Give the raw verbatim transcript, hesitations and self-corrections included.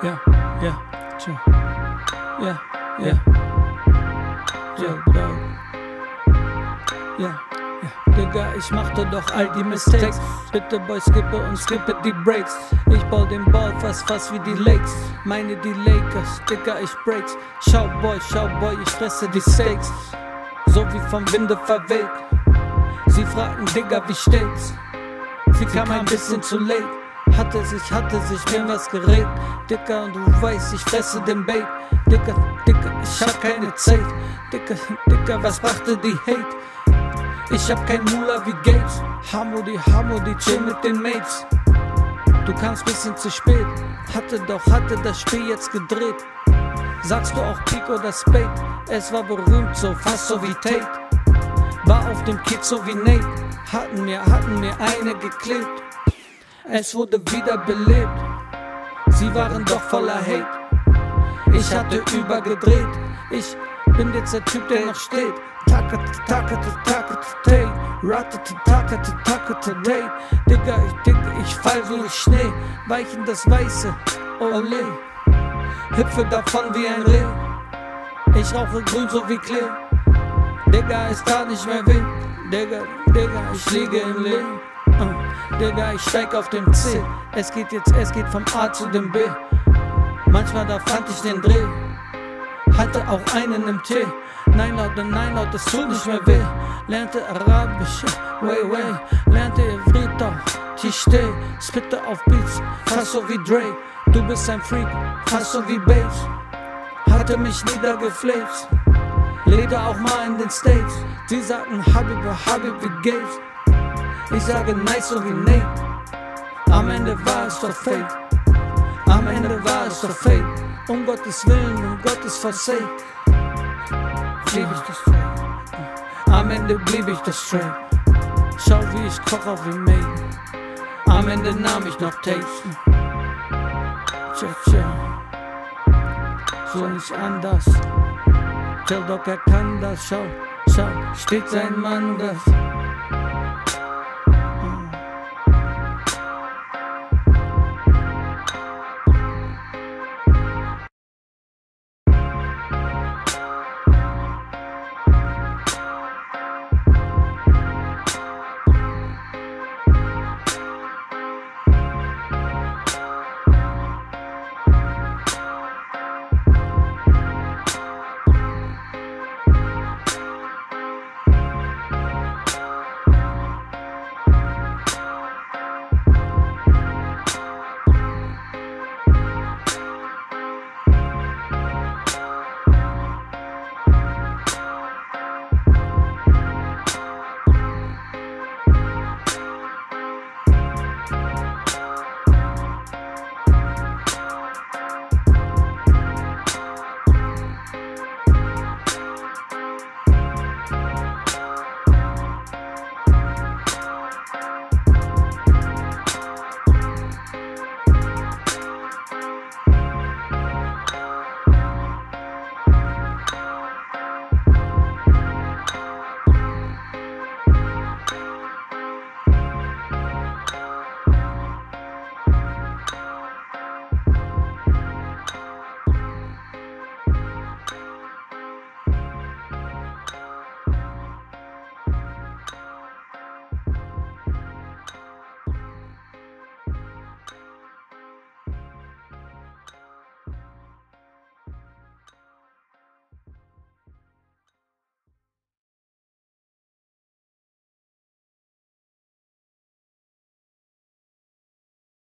ja, ja, tja, ja, ja, ja, dog. Ja, ja, Digga, ich machte doch all die Mistakes. Bitte Boy, skippe und skippe die Breaks. Ich bau den Ball fast, fast wie die Lakes. Meine die Lakers, Digga, ich breaks. Schau Boy, schau Boy, ich fresse die Steaks. So wie vom Winde verweht. Sie fragten, Digga, wie steht's? Sie kam ein bisschen zu late. Hatte sich, hatte sich mir was gerät. Dicker, und du weißt, ich fresse den Bait. Dicker, Dicker, ich hab keine Zeit. Dicker, Dicker, was brachte die Hate? Ich hab kein Mula wie Gates. Hamodi, Hamodi, chill mit den Mates. Du kamst bisschen zu spät. Hatte doch, hatte das Spiel jetzt gedreht. Sagst du auch Peak oder Spade? Es war berühmt so, fast so wie Tate. War auf dem Kick so wie Nate. Hatten mir, hatten mir eine geklebt. Es wurde wieder belebt. Sie waren doch voller Hate. Ich hatte übergedreht. Ich bin jetzt der Typ, der noch steht. Takate, takate, takate, tay. Ratete, takate, takate, day. Digga, ich, Digga, ich fall wie Schnee. Weich in das Weiße, ole. Hüpfe davon wie ein Reh. Ich rauche grün so wie Klee. Digga, es tat nicht mehr weh. Digga, Digga, ich liege im Lee. uh, Digga, ich steig auf dem C. Es geht jetzt, es geht vom A zu dem B. Manchmal da fand ich den Dreh. Hatte auch einen im Tee. Nein, Leute, nein, Leute, es tut nicht mehr weh. Lernte Arabisch, way, way. Lernte Evrita, Tishte. Spitte auf Beats, fast so wie Dre. Du bist ein Freak, fast so wie Bass. Hatte mich niedergefläzt. Lebe auch mal in den States. Sie sagten Habib, Habib, wie geht's? Ich sage nice so wie Nate. Am Ende war es doch Fate. Am Ende war es doch Fate. Um Gottes Willen, um Gottes Versehen blieb ich das straight. Am Ende blieb ich das straight. Schau wie ich koch auf wie Maiden. Am Ende nahm ich noch Tapes. Tja, tja. So nicht anders. Tell Doc, er kann das. Schau, schau, steht sein Mann das.